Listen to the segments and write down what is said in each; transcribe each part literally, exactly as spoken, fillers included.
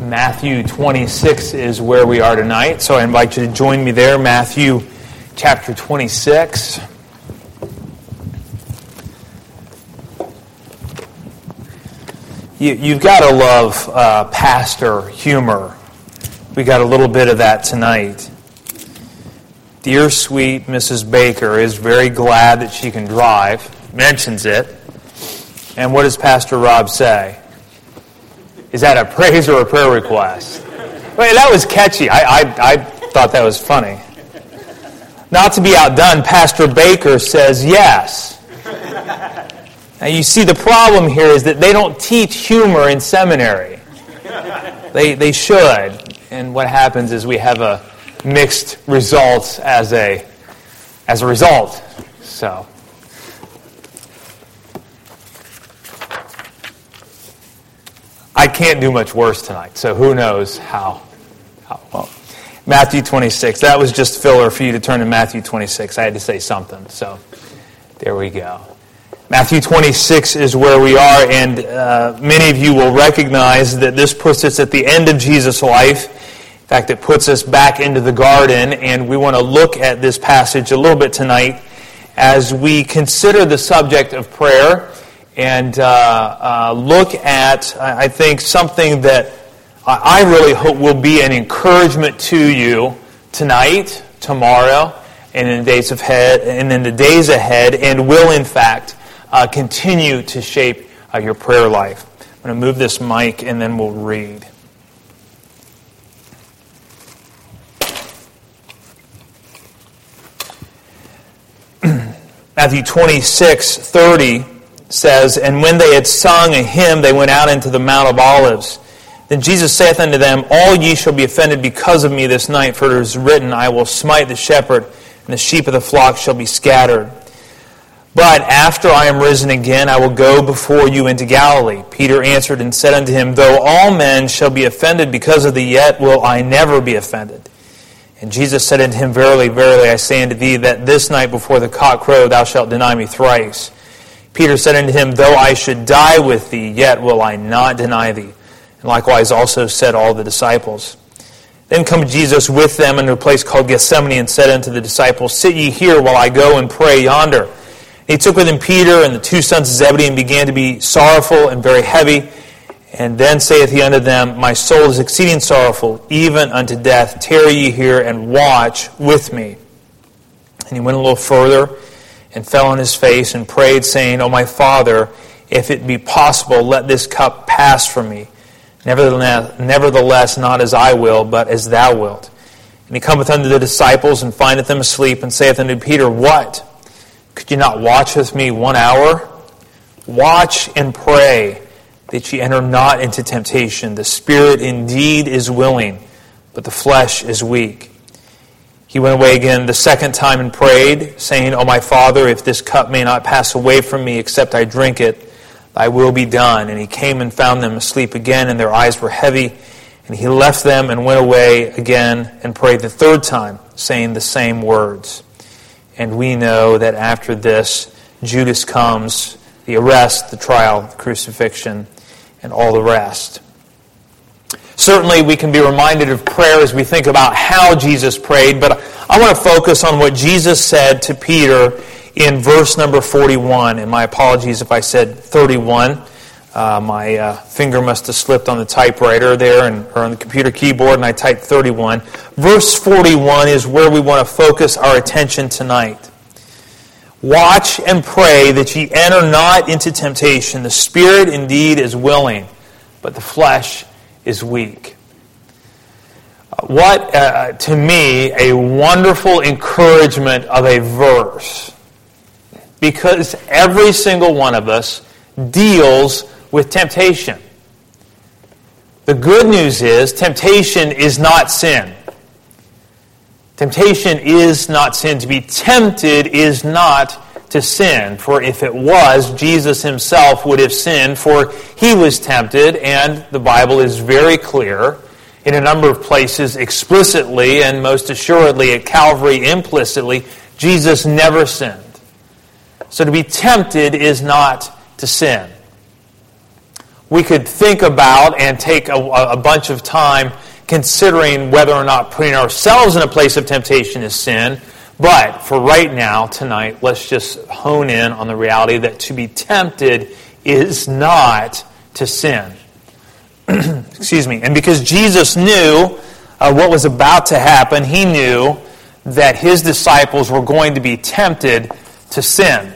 Matthew twenty-six is where we are tonight, so I invite you to join me there. Matthew chapter twenty-six. You, you've got to love uh, pastor humor. We got a little bit of that tonight. Dear sweet Missus Baker is very glad that she can drive, mentions it, and what does Pastor Rob say? Is that a praise or a prayer request? Wait, that was catchy. I, I, I thought that was funny. Not to be outdone, Pastor Baker says yes. Now you see, the problem here is that they don't teach humor in seminary. They they should. And what happens is we have a mixed results as a as a result. So. I can't do much worse tonight, so who knows how, how well. Matthew twenty-six, that was just filler for you to turn to Matthew twenty-six. I had to say something, so there we go. Matthew twenty-six is where we are, and uh, many of you will recognize that this puts us at the end of Jesus' life. In fact, it puts us back into the garden, and we want to look at this passage a little bit tonight as we consider the subject of prayer. And uh, uh, look at, I think, something that I really hope will be an encouragement to you tonight, tomorrow, and in the days ahead, and in the days ahead, and will in fact uh, continue to shape uh, your prayer life. I'm going to move this mic, and then we'll read. Matthew twenty-six thirty. Says, and when they had sung a hymn, they went out into the Mount of Olives. Then Jesus saith unto them, all ye shall be offended because of me this night, for it is written, I will smite the shepherd, and the sheep of the flock shall be scattered. But after I am risen again, I will go before you into Galilee. Peter answered and said unto him, though all men shall be offended because of thee, yet will I never be offended. And Jesus said unto him, verily, verily, I say unto thee, that this night before the cock crow thou shalt deny me thrice. Peter said unto him, though I should die with thee, yet will I not deny thee. And likewise also said all the disciples. Then come Jesus with them into a place called Gethsemane, and said unto the disciples, sit ye here while I go and pray yonder. And he took with him Peter and the two sons of Zebedee, and began to be sorrowful and very heavy. And then saith he unto them, my soul is exceeding sorrowful, even unto death. Tarry ye here and watch with me. And he went a little further, and fell on his face, and prayed, saying, O my Father, if it be possible, let this cup pass from me. Nevertheless, nevertheless, not as I will, but as thou wilt. And he cometh unto the disciples, and findeth them asleep, and saith unto Peter, what? Could ye not watch with me one hour? Watch and pray, that ye enter not into temptation. The spirit indeed is willing, but the flesh is weak. He went away again the second time and prayed, saying, O my Father, if this cup may not pass away from me, except I drink it, thy will be done. And he came and found them asleep again, and their eyes were heavy. And he left them and went away again and prayed the third time, saying the same words. And we know that after this, Judas comes, the arrest, the trial, the crucifixion, and all the rest. Certainly, we can be reminded of prayer as we think about how Jesus prayed, but I want to focus on what Jesus said to Peter in verse number forty-one. And my apologies if I said thirty-one. Uh, my uh, finger must have slipped on the typewriter there and, or on the computer keyboard, and I typed thirty-one. Verse forty-one is where we want to focus our attention tonight. Watch and pray that ye enter not into temptation. The spirit indeed is willing, but the flesh is weak. What, uh, to me, a wonderful encouragement of a verse. Because every single one of us deals with temptation. The good news is, temptation is not sin. Temptation is not sin. To be tempted is not to sin. For if it was, Jesus himself would have sinned, for he was tempted, and the Bible is very clear in a number of places explicitly, and most assuredly at Calvary implicitly, Jesus never sinned. So to be tempted is not to sin. we could think about and take a, a bunch of time considering whether or not putting ourselves in a place of temptation is sin. But for right now, tonight, let's just hone in on the reality that to be tempted is not to sin. Excuse me. And because Jesus knew uh, what was about to happen, he knew that his disciples were going to be tempted to sin.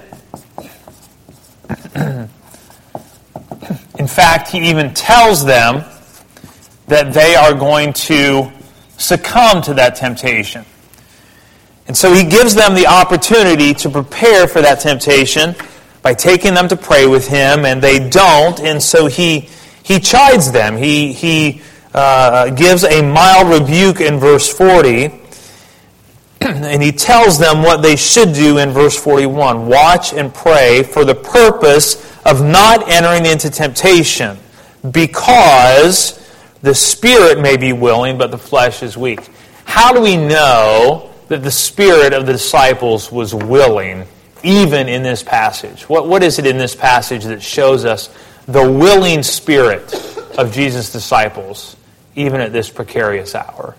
In fact, he even tells them that they are going to succumb to that temptation. And so he gives them the opportunity to prepare for that temptation by taking them to pray with him, and they don't, and so he he chides them. He, he uh, gives a mild rebuke in verse forty, and he tells them what they should do in verse forty-one. Watch and pray for the purpose of not entering into temptation, because the spirit may be willing, but the flesh is weak. How do we know that the spirit of the disciples was willing, even in this passage? What, what is it in this passage that shows us the willing spirit of Jesus' disciples, even at this precarious hour?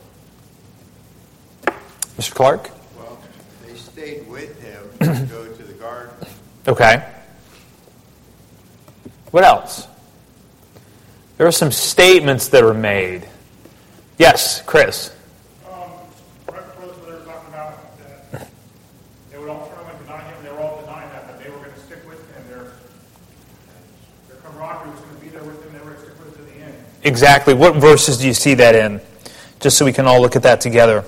Mister Clark? Well, they stayed with him to go to the garden. Okay. What else? There are some statements that are made. Yes, Chris. Um, right before this, they were talking about that they would all turn away and deny him. They were all denying that, that they were going to stick with him. Their, their camaraderie was going to be there with him. They were going to stick with him to the end. Exactly. What verses do you see that in? Just so we can all look at that together.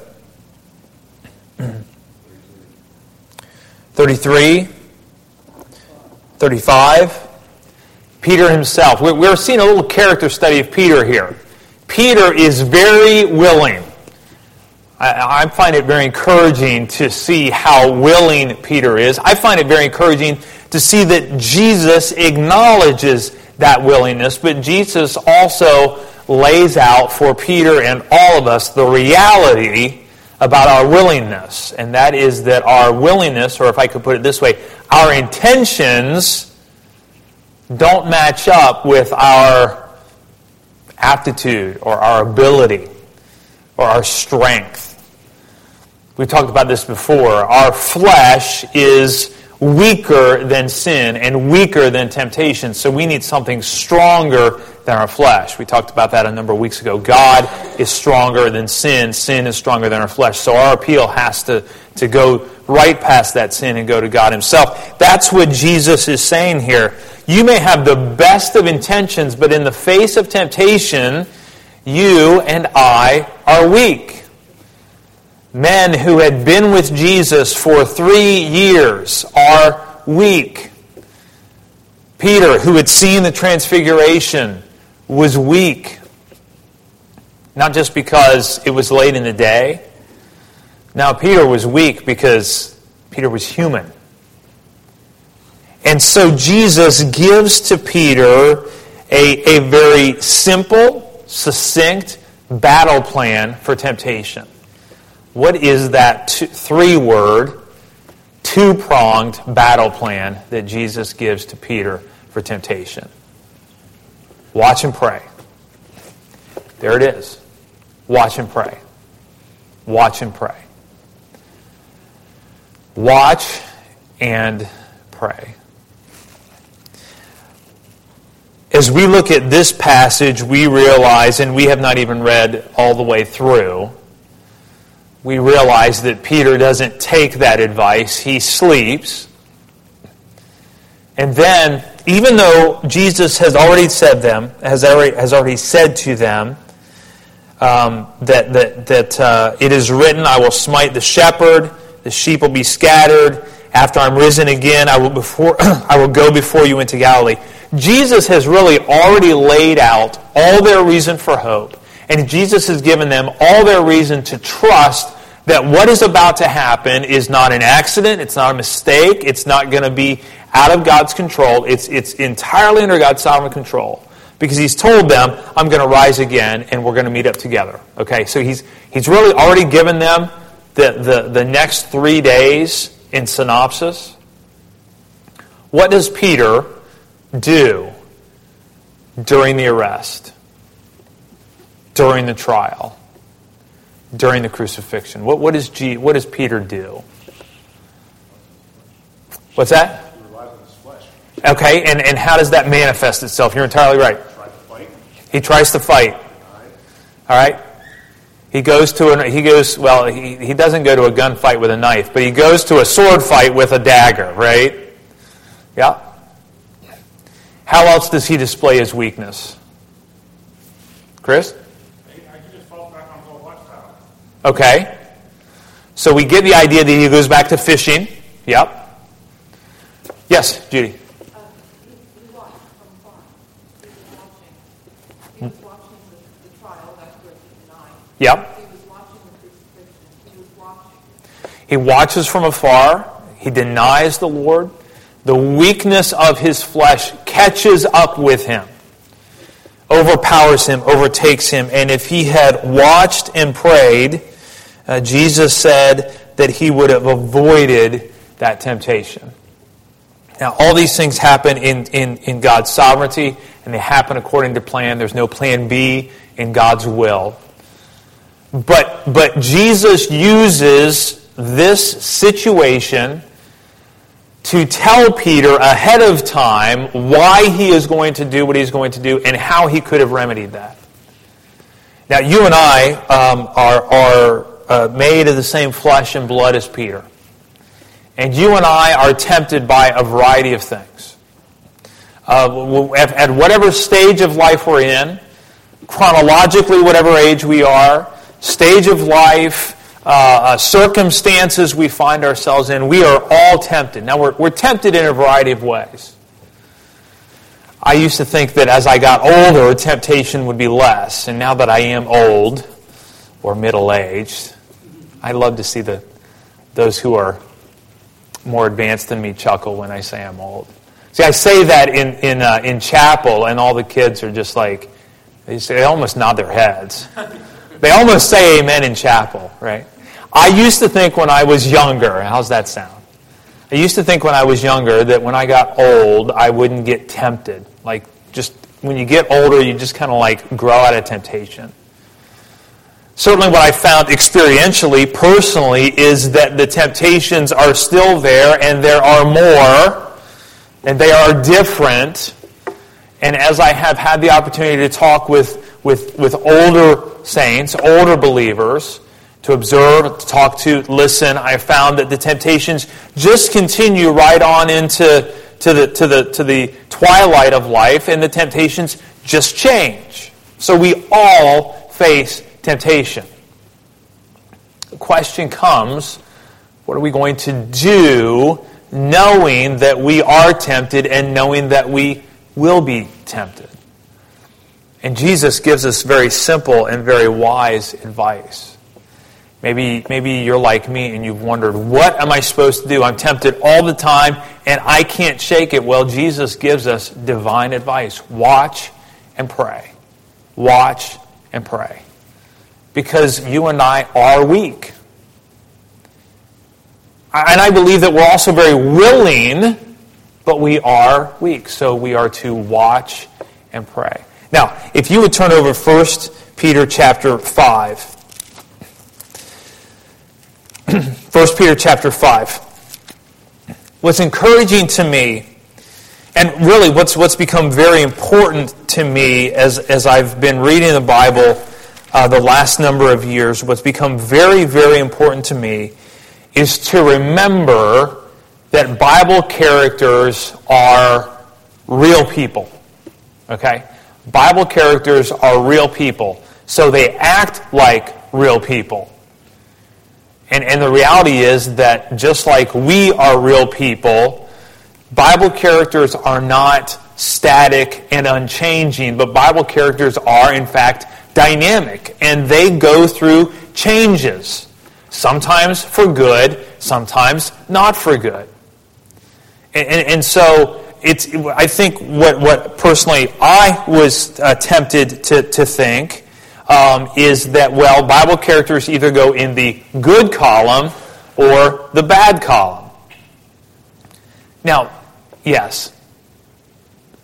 thirty-three, thirty-five. Peter himself. We're seeing a little character study of Peter here. Peter is very willing. I find it very encouraging to see how willing Peter is. I find it very encouraging to see that Jesus acknowledges that willingness, but Jesus also lays out for Peter and all of us the reality about our willingness, and that is that our willingness, or if I could put it this way, our intentions don't match up with our aptitude or our ability or our strength. We talked about this before. Our flesh is weaker than sin and weaker than temptation, so we need something stronger than our flesh. We talked about that a number of weeks ago. God is stronger than sin. Sin is stronger than our flesh. So our appeal has to, to go right past that sin and go to God himself. That's what Jesus is saying here. You may have the best of intentions, but in the face of temptation, you and I are weak. Men who had been with Jesus for three years are weak. Peter, who had seen the transfiguration, was weak. Not just because it was late in the day. Now, Peter was weak because Peter was human. And so Jesus gives to Peter a, a very simple, succinct battle plan for temptation. What is that two, three-word, two-pronged battle plan that Jesus gives to Peter for temptation? Watch and pray. There it is. Watch and pray. Watch and pray. Watch and pray. As we look at this passage, we realize, and we have not even read all the way through, we realize that Peter doesn't take that advice. He sleeps. And then, even though Jesus has already said them, has already, has already said to them, um, that, that, that uh, it is written, I will smite the shepherd, the sheep will be scattered. After I'm risen again, I will before I will go before you into Galilee. Jesus has really already laid out all their reason for hope. And Jesus has given them all their reason to trust that what is about to happen is not an accident, it's not a mistake, it's not going to be out of God's control. It's, it's entirely under God's sovereign control. Because he's told them, I'm going to rise again and we're going to meet up together. Okay, so he's he's really already given them the, the, the next three days in synopsis. What does Peter do during the arrest, during the trial, during the crucifixion? What, what, does, G, what does Peter do? What's that? He relies on his flesh. Okay, and, and how does that manifest itself? You're entirely right. Try to fight. He tries to fight. All right? He goes to an, he goes, well, he, he doesn't go to a gunfight with a knife, but he goes to a sword fight with a dagger, right? Yeah. How else does he display his weakness? Chris? He, he just falls back on his old lifestyle. Okay. So we get the idea that he goes back to fishing. Yep. Yes, Judy? Uh, he, he watched from far. He was watching. He was watching the, the trial. That's where he denied. Yep. He was watching the crucifixion. He was watching. He watches from afar. He denies the Lord. The weakness of his flesh catches up with him, overpowers him, overtakes him. And if he had watched and prayed, uh, Jesus said that he would have avoided that temptation. Now, all these things happen in, in, in God's sovereignty, and they happen according to plan. There's no plan B in God's will. But, but Jesus uses this situation to tell Peter ahead of time why he is going to do what he's going to do and how he could have remedied that. Now, you and I um, are, are uh, made of the same flesh and blood as Peter. And you and I are tempted by a variety of things. Uh, at, at whatever stage of life we're in, chronologically, whatever age we are, stage of life, Uh, uh, circumstances we find ourselves in, we are all tempted. Now, we're, we're tempted in a variety of ways. I used to think that as I got older, temptation would be less. And now that I am old, or middle-aged, I love to see the those who are more advanced than me chuckle when I say I'm old. See, I say that in, in, uh, in chapel, and all the kids are just like, they, say, they almost nod their heads. They almost say amen in chapel, right? I used to think when I was younger, how's that sound? I used to think when I was younger that when I got old, I wouldn't get tempted. Like, just when you get older, you just kind of like grow out of temptation. Certainly what I found experientially, personally, is that the temptations are still there, and there are more, and they are different. And as I have had the opportunity to talk with, with, with older saints, older believers, to observe, to talk to, listen, I found that the temptations just continue right on into to the to the to the twilight of life, and the temptations just change. So we all face temptation. The question comes, what are we going to do knowing that we are tempted and knowing that we will be tempted? And Jesus gives us very simple and very wise advice. Maybe, maybe you're like me and you've wondered, what am I supposed to do? I'm tempted all the time and I can't shake it. Well, Jesus gives us divine advice. Watch and pray. Watch and pray. Because you and I are weak. And I believe that we're also very willing, but we are weak. So we are to watch and pray. Now, if you would turn over First Peter chapter five. First Peter chapter five. What's encouraging to me, and really what's what's become very important to me as, as I've been reading the Bible uh, the last number of years, what's become very, very important to me is to remember that Bible characters are real people. Okay? Bible characters are real people. So they act like real people. And, and the reality is that just like we are real people, Bible characters are not static and unchanging, but Bible characters are, in fact, dynamic. And they go through changes. Sometimes for good, sometimes not for good. And, and, and so it's, I think what, what personally I was uh, tempted to, to think Um, is that, well, Bible characters either go in the good column or the bad column. Now, yes,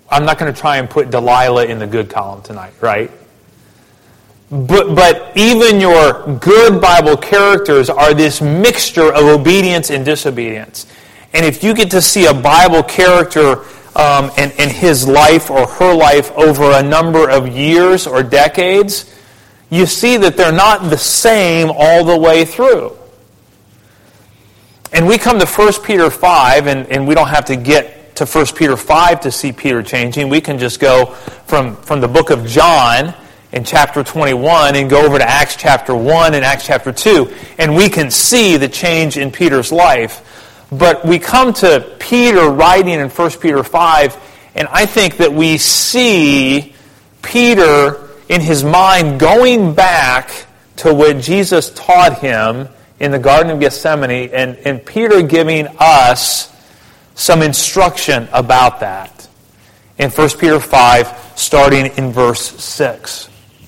I'm not going to try and put Delilah in the good column tonight, right? But, but even your good Bible characters are this mixture of obedience and disobedience. And if you get to see a Bible character um, and, and his life or her life over a number of years or decades, you see that they're not the same all the way through. And we come to First Peter five, and, and we don't have to get to First Peter five to see Peter changing. We can just go from, from the book of John in chapter twenty-one and go over to Acts chapter one and Acts chapter two, and we can see the change in Peter's life. But we come to Peter writing in First Peter five, and I think that we see Peter in his mind going back to what Jesus taught him in the Garden of Gethsemane, and, and Peter giving us some instruction about that in First Peter five, starting in verse six.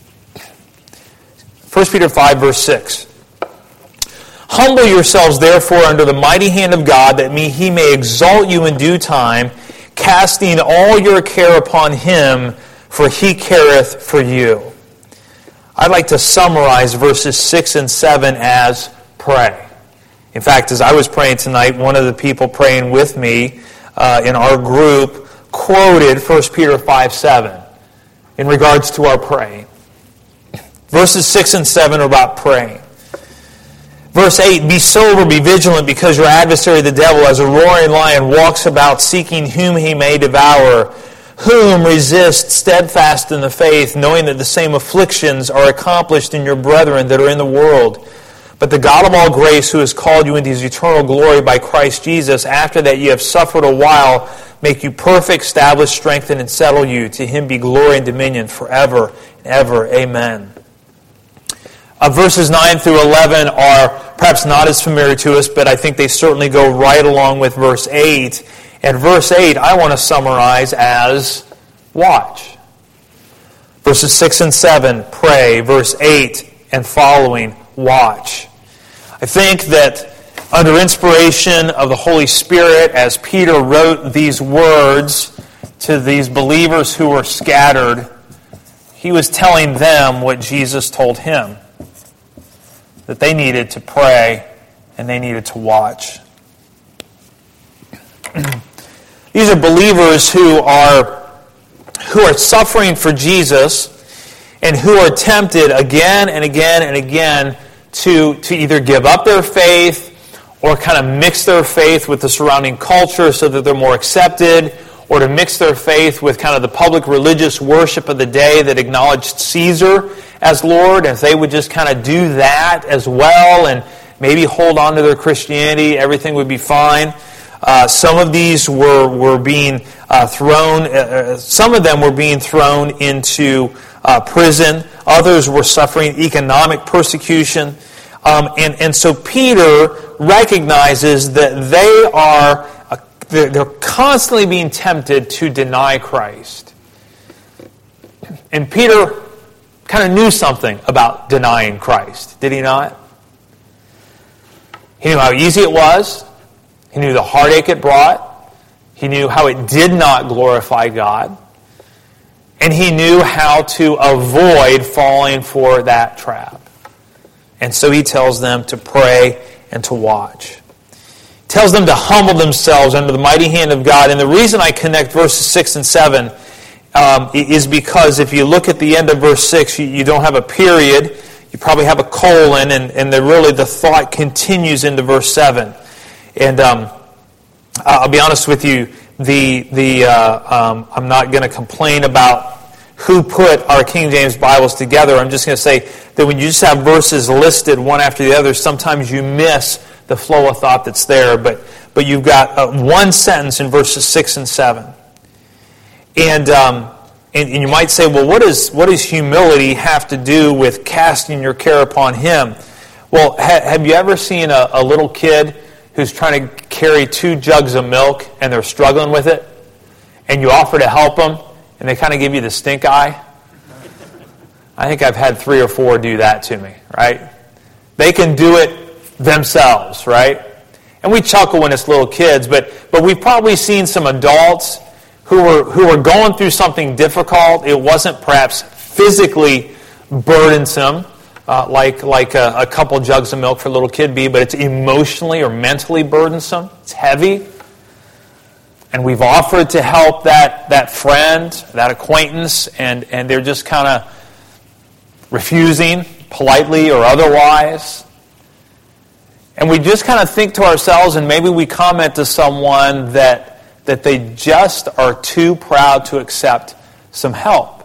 First Peter five, verse six. Humble yourselves, therefore, under the mighty hand of God, that he may exalt you in due time, casting all your care upon him, for he careth for you. I'd like to summarize verses six and seven as pray. In fact, as I was praying tonight, one of the people praying with me uh, in our group quoted First Peter five seven in regards to our praying. Verses six and seven are about praying. Verse eight, be sober, be vigilant, because your adversary the devil, as a roaring lion, walks about seeking whom he may devour, whom resist steadfast in the faith, knowing that the same afflictions are accomplished in your brethren that are in the world. But the God of all grace, who has called you into his eternal glory by Christ Jesus, after that ye have suffered a while, make you perfect, establish, strengthen, and settle you. To him be glory and dominion forever and ever. Amen. Uh, verses nine through eleven are perhaps not as familiar to us, but I think they certainly go right along with verse eight. And verse eight I want to summarize as watch. Verses six and seven, pray. Verse eight and following, watch. I think that under inspiration of the Holy Spirit, as Peter wrote these words to these believers who were scattered, he was telling them what Jesus told him, that they needed to pray and they needed to watch. These are believers who are who are suffering for Jesus and who are tempted again and again and again to, to either give up their faith or kind of mix their faith with the surrounding culture so that they're more accepted, or to mix their faith with kind of the public religious worship of the day that acknowledged Caesar as Lord. And if they would just kind of do that as well and maybe hold on to their Christianity, everything would be fine. Uh, some of these were, were being uh, thrown, uh, some of them were being thrown into uh, prison. Others were suffering economic persecution. Um, and, and so Peter recognizes that they are uh, they're, they're constantly being tempted to deny Christ. And Peter kind of knew something about denying Christ, did he not? He knew how easy it was. He knew the heartache it brought. He knew how it did not glorify God. And he knew how to avoid falling for that trap. And so he tells them to pray and to watch. He tells them to humble themselves under the mighty hand of God. And the reason I connect verses six and seven um, is because if you look at the end of verse six, you, you don't have a period. You probably have a colon, and, and the, really the thought continues into verse seven. And um, I'll be honest with you, the the uh, um, I'm not going to complain about who put our King James Bibles together. I'm just going to say that when you just have verses listed one after the other, sometimes you miss the flow of thought that's there. But but you've got uh, one sentence in verses six and seven, and, um, and and you might say, well, what is what does humility have to do with casting your care upon Him? Well, ha- have you ever seen a, a little kid who's trying to carry two jugs of milk and they're struggling with it, and you offer to help them, and they kind of give you the stink eye? I think I've had three or four do that to me, right? They can do it themselves, right? And we chuckle when it's little kids, but but we've probably seen some adults who were who were going through something difficult. It wasn't perhaps physically burdensome, uh, like like a, a couple jugs of milk for a little kid be, but it's emotionally or mentally burdensome. It's heavy. And we've offered to help that, that friend, that acquaintance, and, and they're just kind of refusing, politely or otherwise. And we just kind of think to ourselves, and maybe we comment to someone that that they just are too proud to accept some help.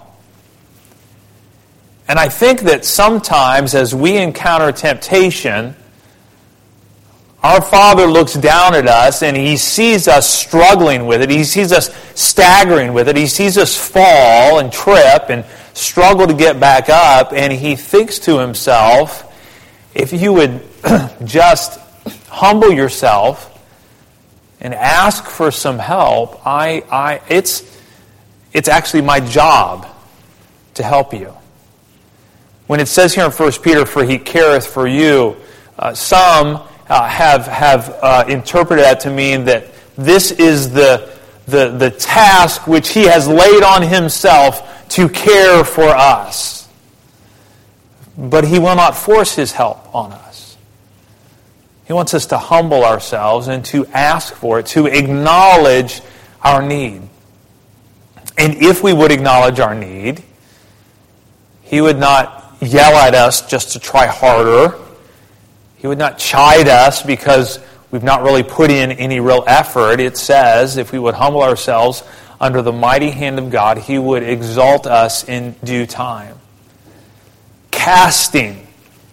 And I think that sometimes as we encounter temptation, our Father looks down at us and He sees us struggling with it. He sees us staggering with it. He sees us fall and trip and struggle to get back up. And He thinks to Himself, if you would just humble yourself and ask for some help, I, I, it's, it's actually my job to help you. When it says here in First Peter, for He careth for you, uh, some uh, have have uh, interpreted that to mean that this is the, the, the task which He has laid on Himself to care for us. But He will not force His help on us. He wants us to humble ourselves and to ask for it, to acknowledge our need. And if we would acknowledge our need, He would not yell at us just to try harder. He would not chide us because we've not really put in any real effort. It says, if we would humble ourselves under the mighty hand of God, He would exalt us in due time. Casting.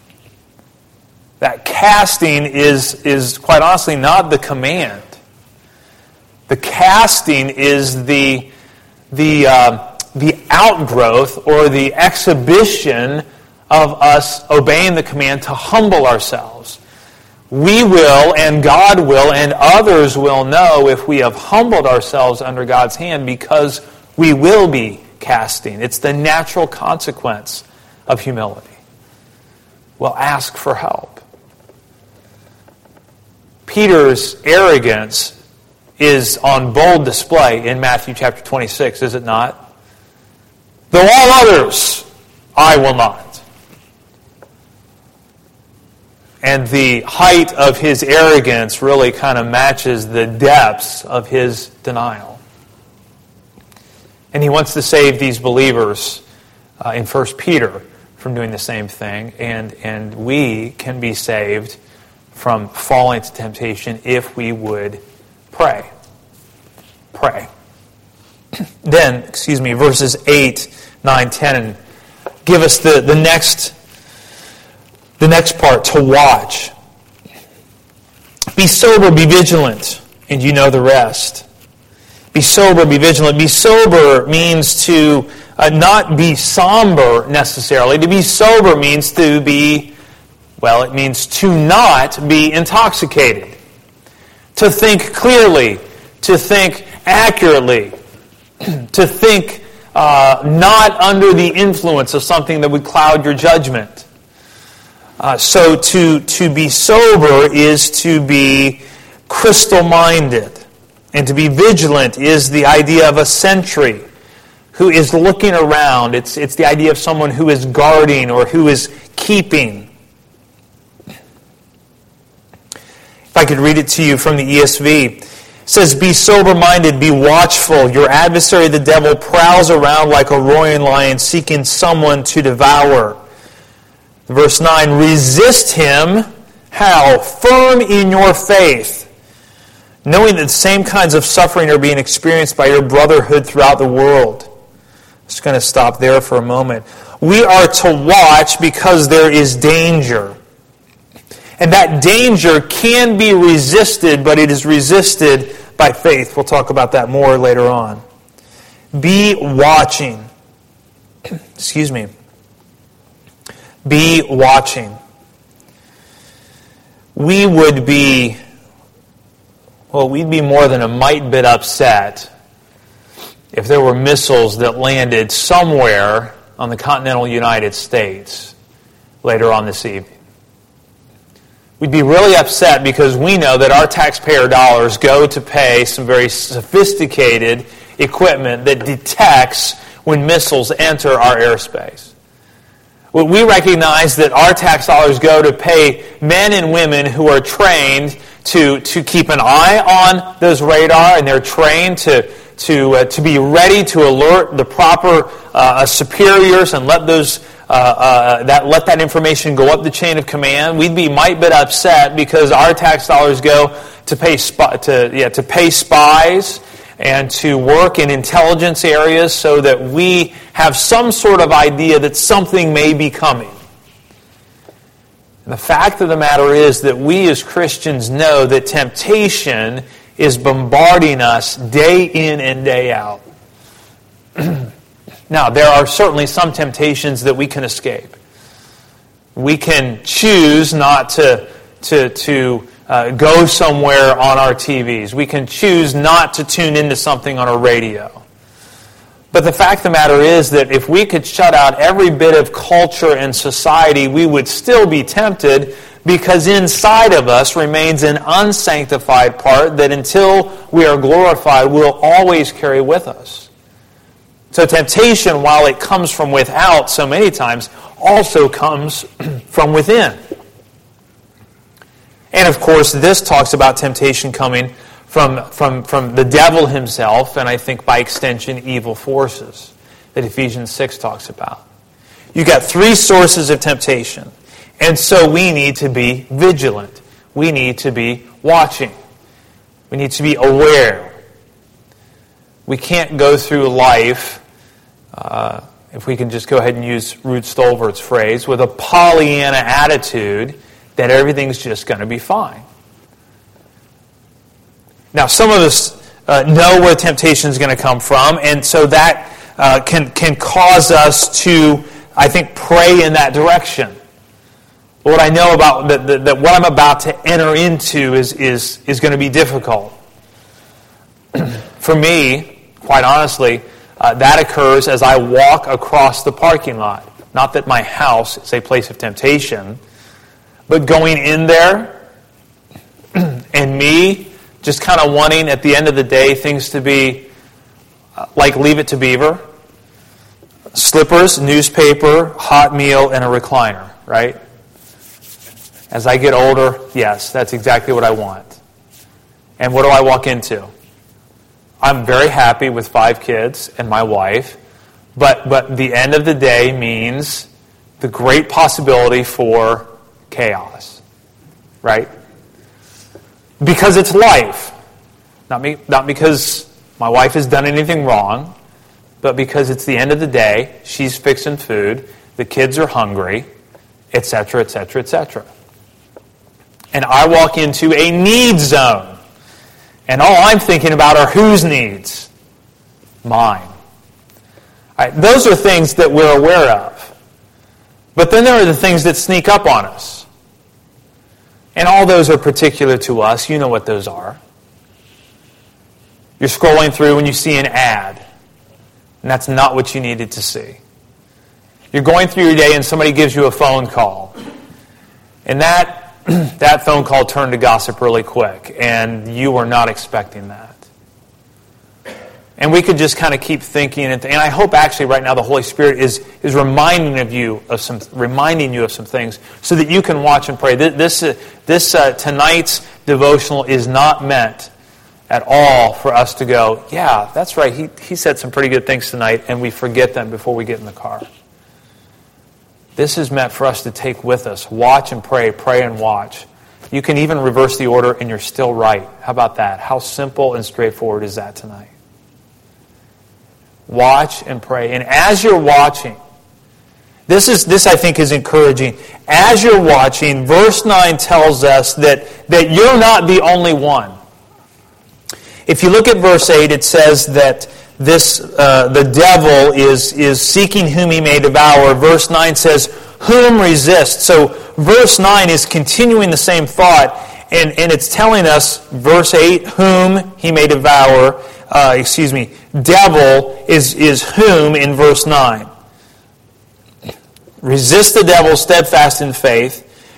That casting is, is quite honestly not the command. The casting is the, the, uh, the outgrowth or the exhibition of us obeying the command to humble ourselves. We will, and God will, and others will know if we have humbled ourselves under God's hand, because we will be casting. It's the natural consequence of humility. We'll ask for help. Peter's arrogance is on bold display in Matthew chapter twenty-six, is it not? Though all others, I will not. And the height of his arrogance really kind of matches the depths of his denial. And he wants to save these believers uh, in First Peter from doing the same thing. And, and we can be saved from falling into temptation if we would pray. Pray. Then, excuse me, verses eight, nine, ten give us the, the next the next part, to watch. Be sober, be vigilant, and you know the rest. Be sober, be vigilant. Be sober means to uh, not be somber necessarily. To be sober means to be Well, it means to not be intoxicated. To think clearly. To think accurately. To think uh, not under the influence of something that would cloud your judgment. Uh, so to, to be sober is to be crystal-minded. And to be vigilant is the idea of a sentry who is looking around. It's, it's the idea of someone who is guarding or who is keeping. If I could read it to you from the E S V. It says, be sober-minded, be watchful. Your adversary, the devil, prowls around like a roaring lion, seeking someone to devour. Verse nine, resist him. How? Firm in your faith, knowing that the same kinds of suffering are being experienced by your brotherhood throughout the world. I'm just going to stop there for a moment. We are to watch because there is danger. And that danger can be resisted, but it is resisted by faith. We'll talk about that more later on. Be watching. Excuse me. Be watching. We would be, well, we'd be more than a mite bit upset if there were missiles that landed somewhere on the continental United States later on this evening. We'd be really upset because we know that our taxpayer dollars go to pay some very sophisticated equipment that detects when missiles enter our airspace. We recognize that our tax dollars go to pay men and women who are trained to, to keep an eye on those radar, and they're trained to to uh, to be ready to alert the proper uh, superiors and let those uh, uh, that let that information go up the chain of command. We'd be might bit upset because our tax dollars go to pay sp- to yeah to pay spies and to work in intelligence areas so that we have some sort of idea that something may be coming. And the fact of the matter is that we as Christians know that temptation is bombarding us day in and day out. Now, there are certainly some temptations that we can escape. We can choose not to, to, to uh, go somewhere on our T Vs. We can choose not to tune into something on our radio. But the fact of the matter is that if we could shut out every bit of culture and society, we would still be tempted, because inside of us remains an unsanctified part that until we are glorified, we'll always carry with us. So temptation, while it comes from without so many times, also comes from within. And of course, this talks about temptation coming from, from, from the devil himself, and I think by extension, evil forces, that Ephesians six talks about. You've got three sources of temptation. And so we need to be vigilant. We need to be watching. We need to be aware. We can't go through life, uh, if we can just go ahead and use Ruth Stolvert's phrase, with a Pollyanna attitude that everything's just going to be fine. Now, some of us uh, know where temptation is going to come from, and so that uh, can, can cause us to, I think, pray in that direction. What I know about that, that, that what I'm about to enter into is, is, is going to be difficult. For me, quite honestly, uh, that occurs as I walk across the parking lot. Not that my house is a place of temptation, but going in there and me just kind of wanting at the end of the day things to be uh, like Leave It to Beaver. Slippers, newspaper, hot meal, and a recliner, right? As I get older, yes, that's exactly what I want. And what do I walk into? I'm very happy with five kids and my wife, but but the end of the day means the great possibility for chaos, right? Because it's life. Not me, not because my wife has done anything wrong, but because it's the end of the day, she's fixing food, the kids are hungry, et cetera, et cetera, et cetera. And I walk into a need zone. And all I'm thinking about are whose needs? Mine. All right, those are things that we're aware of. But then there are the things that sneak up on us. And all those are particular to us. You know what those are. You're scrolling through and you see an ad. And that's not what you needed to see. You're going through your day and somebody gives you a phone call. And that that phone call turned to gossip really quick, and you were not expecting that. And we could just kind of keep thinking, and, and I hope actually right now the Holy Spirit is is reminding of you of some reminding you of some things, so that you can watch and pray. This this, this uh, tonight's devotional is not meant at all for us to go, yeah, that's right. He he said some pretty good things tonight, and we forget them before we get in the car. This is meant for us to take with us. Watch and pray, pray and watch. You can even reverse the order and you're still right. How about that? How simple and straightforward is that tonight? Watch and pray. And as you're watching, this is this I think is encouraging. As you're watching, verse nine tells us that, that you're not the only one. If you look at verse eight, it says that This uh, the devil is, is seeking whom he may devour. Verse nine says, whom resist. So verse nine is continuing the same thought, and, and it's telling us, verse eight, whom he may devour. Uh, excuse me, devil is, is whom in verse nine. Resist the devil steadfast in faith.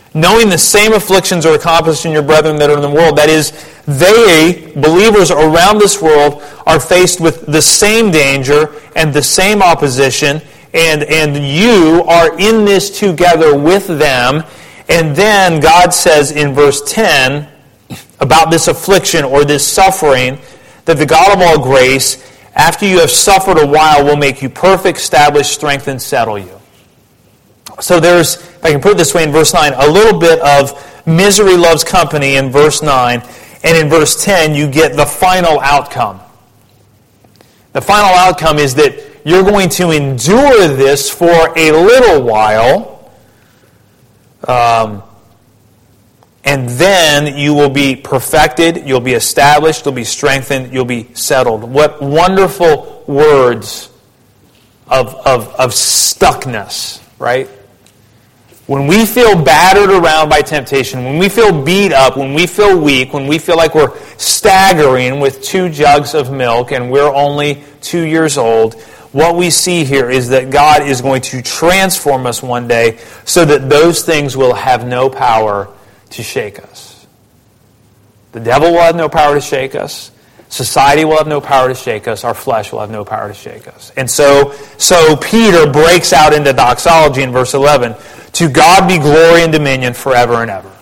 knowing the same afflictions are accomplished in your brethren that are in the world. That is, they, believers around this world, are faced with the same danger and the same opposition, and, and you are in this together with them. And then God says in verse ten about this affliction or this suffering, that the God of all grace, after you have suffered a while, will make you perfect, establish, strengthen, settle you. So there's, if I can put it this way in verse nine, a little bit of misery loves company in verse nine, and in verse ten you get the final outcome. The final outcome is that you're going to endure this for a little while, um, and then you will be perfected, you'll be established, you'll be strengthened, you'll be settled. What wonderful words of, of, of stuckness, right? When we feel battered around by temptation, when we feel beat up, when we feel weak, when we feel like we're staggering with two jugs of milk and we're only two years old, what we see here is that God is going to transform us one day so that those things will have no power to shake us. The devil will have no power to shake us. Society will have no power to shake us. Our flesh will have no power to shake us. And so, so Peter breaks out into doxology in verse eleven. To God be glory and dominion forever and ever.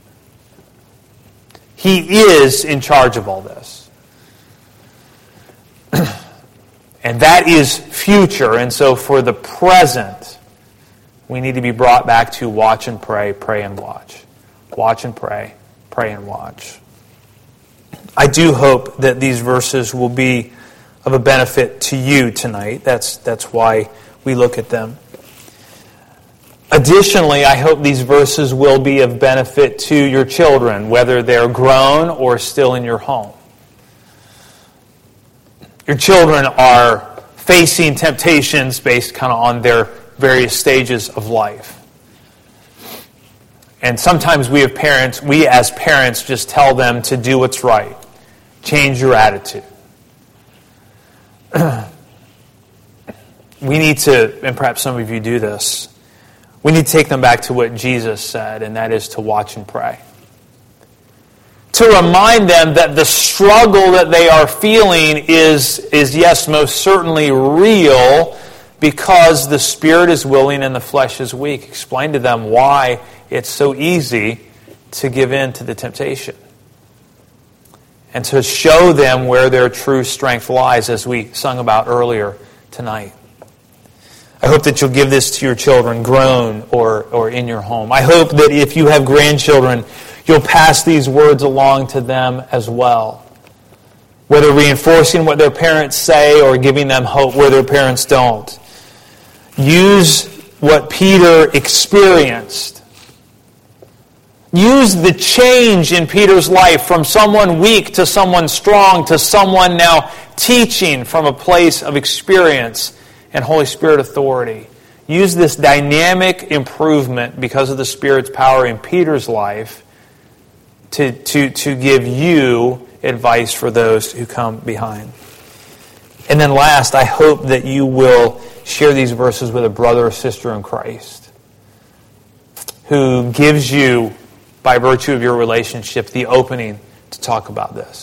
He is in charge of all this. And that is future. And so for the present, we need to be brought back to watch and pray, pray and watch. Watch and pray, pray and watch. I do hope that these verses will be of a benefit to you tonight. That's, that's why we look at them. Additionally, I hope these verses will be of benefit to your children, whether they're grown or still in your home. Your children are facing temptations based kind of on their various stages of life. And sometimes we as parents, we as parents just tell them to do what's right. Change your attitude. We need to, and perhaps some of you do this, we need to take them back to what Jesus said, and that is to watch and pray. To remind them that the struggle that they are feeling is, is yes, most certainly real, because the spirit is willing and the flesh is weak. Explain to them why it's so easy to give in to the temptation. And to show them where their true strength lies, as we sung about earlier tonight. I hope that you'll give this to your children, grown or, or in your home. I hope that if you have grandchildren, you'll pass these words along to them as well. Whether reinforcing what their parents say or giving them hope where their parents don't. Use what Peter experienced. Use the change in Peter's life from someone weak to someone strong to someone now teaching from a place of experience and Holy Spirit authority. Use this dynamic improvement because of the Spirit's power in Peter's life to, to, to give you advice for those who come behind. And then last, I hope that you will share these verses with a brother or sister in Christ who gives you, by virtue of your relationship, the opening to talk about this.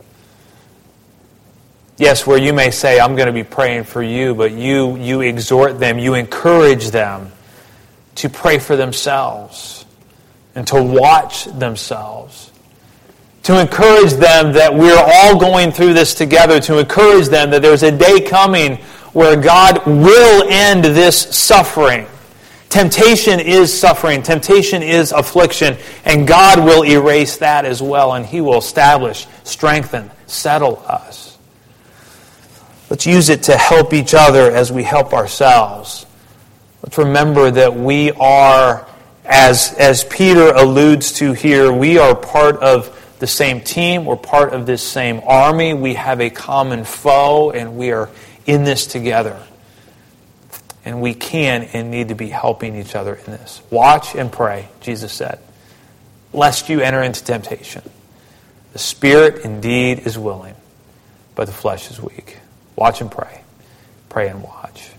Yes, where you may say, I'm going to be praying for you, but you, you exhort them, you encourage them to pray for themselves and to watch themselves. To encourage them that we're all going through this together, to encourage them that there's a day coming where God will end this suffering. Temptation is suffering. Temptation is affliction. And God will erase that as well. And He will establish, strengthen, settle us. Let's use it to help each other as we help ourselves. Let's remember that we are, as, as Peter alludes to here, we are part of the same team. We're part of this same army. We have a common foe, and we are in this together. And we can and need to be helping each other in this. Watch and pray, Jesus said, lest you enter into temptation. The spirit indeed is willing, but the flesh is weak. Watch and pray. Pray and watch.